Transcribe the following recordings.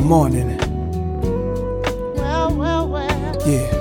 Good morning. Yeah.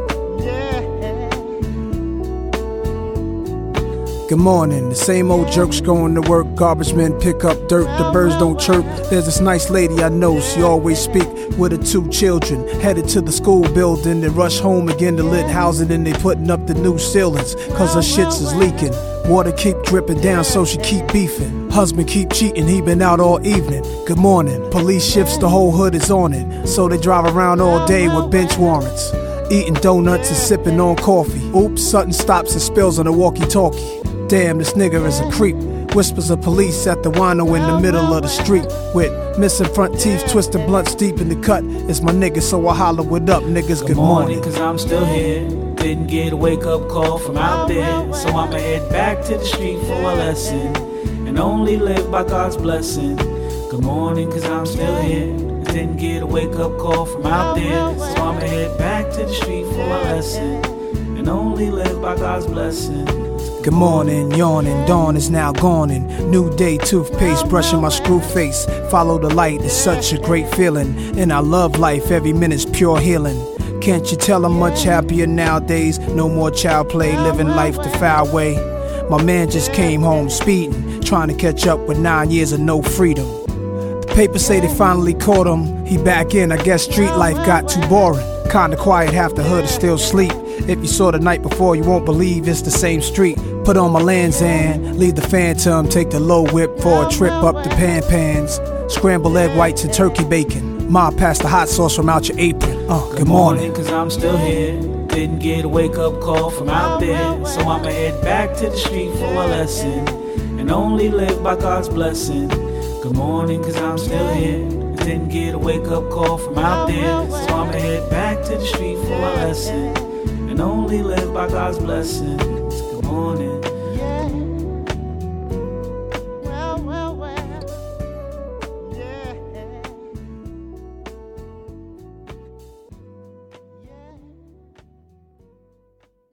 Good morning, the same old jerks going to work, garbage men pick up dirt, the birds don't chirp. There's this nice lady I know, she always speak with her 2 children, headed to the school building, then rush home again to lit housing, and they putting up the new ceilings, cause her shits is leaking. Water keep dripping down, so she keep beefing. Husband keep cheating, he been out all evening. Good morning, police shifts, the whole hood is on it, so they drive around all day with bench warrants, eating donuts and sipping on coffee. Oops, something stops and spills on a walkie-talkie. Damn, this nigga is a creep. Whispers of police at the wino in the middle of the street, with missing front teeth, twisted blunts deep in the cut. It's my nigga, so I holler, what up, niggas, good morning. Cause I'm still here, didn't get a wake-up call from out there, so I'ma head back to the street for a lesson, and only live by God's blessing. Good morning, cause I'm still here, didn't get a wake-up call from out there, so I'ma head back to the street for a lesson, and only live by God's blessing. Good morning, yawning, dawn is now gawning. New day, toothpaste, brushing my screw face. Follow the light, it's such a great feeling. And I love life, every minute's pure healing. Can't you tell I'm much happier nowadays? No more child play, living life the foul way. My man just came home speeding, trying to catch up with 9 years of no freedom. The papers say they finally caught him. He back in, I guess street life got too boring. Kinda quiet, half the hood is still asleep. If you saw the night before, you won't believe it's the same street. Put on my Lands End, leave the Phantom, take the low whip for a trip up the Pan Pans. Scrambled egg whites and turkey bacon. Ma, pass the hot sauce from out your apron. Good morning. Cause I'm still here, didn't get a wake-up call from out there, so I'ma head back to the street for a lesson, and only live by God's blessing. Good morning, cause I'm still here, didn't get a wake-up call from out there, so I'ma head back to the street for a lesson, and only live by God's blessing. Good morning.